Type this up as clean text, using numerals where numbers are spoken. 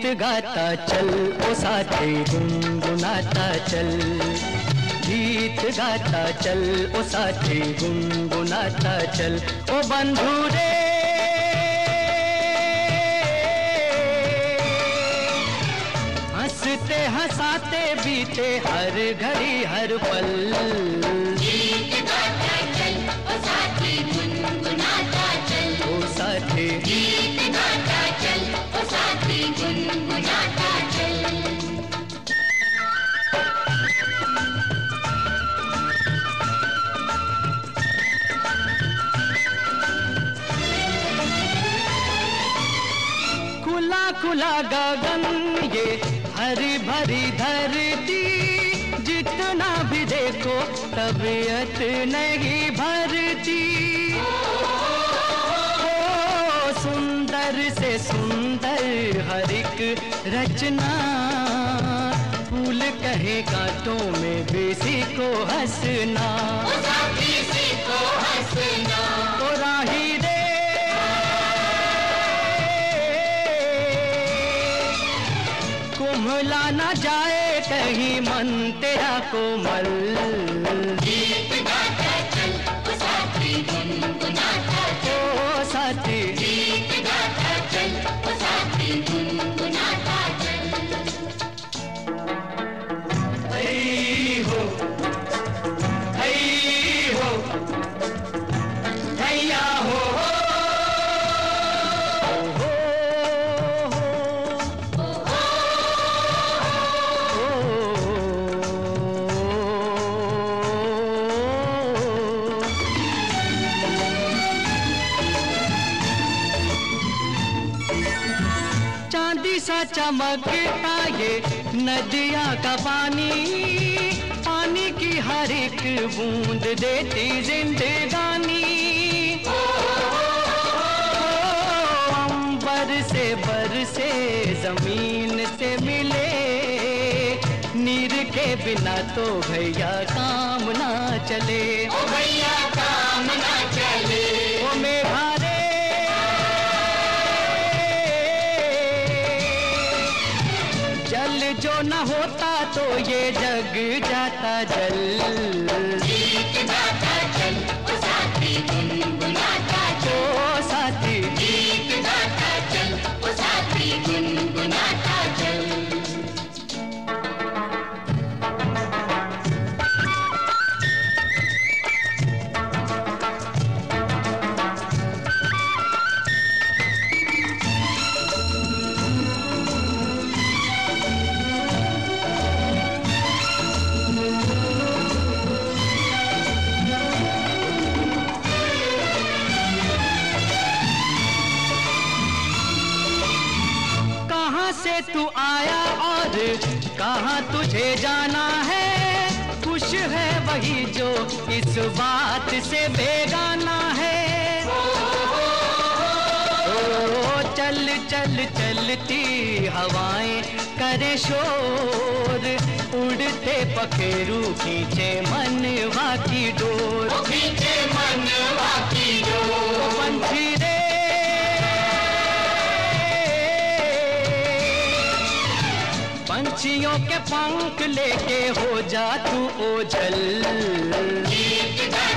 गीत गाता चल ओ साथी गुनगुनाता चल, गीत गाता चल ओ साथी गुनगुनाता चल। ओ बंधु रे हंसते हंसाते बीते हर घड़ी हर पल, गीत गाता चल ओ साथी गुनगुनाता चल, ओ साथी गीत गाता चल ओ साथी गुनगुनाता चल। खुला खुला गगन ये हरी भरी धरती, जितना भी देखो तबीयत नहीं भरती। ओ सुंदर से सुंदर हर एक रचना, फूल कहे कांटों में बेसी को हंसना, ओ साथी सीखो हंसना, ओ राही रे कुम्हला ना जाए कहीं मन तेरा कोमल। गीत गाता चल ओ साथी गुनगुनाता चल, ओ साथी गीत गाता चल ओ साथी गुनगुनाता चल। हई हो हैया हो चांदी सा चमकता ये नदिया का पानी, पानी की हर एक बूंद देती जिंदगानी। अंबर से बरसे जमीन से मिले, नीर के बिना तो भैया काम ना चले, ओ भैया काम ना चले, ओ मेघा रे जल जो न होता तो ये जग जाता जल। गीत गाता चल ओ साथी गुनगुनाता चल, ओ साथी गीत गाता चल ओ साथी गुनगुनाता चल। से तू आया और कहाँ तुझे जाना है, खुश है वही जो इस बात से बेगाना है। ओ चल चल चलती हवाएं करे शोर, उड़ते पखेरू खींचे मनवा की डोर, खींचे मनवा की डोर। पंछी रे पंछियों के पंख लेके हो जा तू ओझल। गीत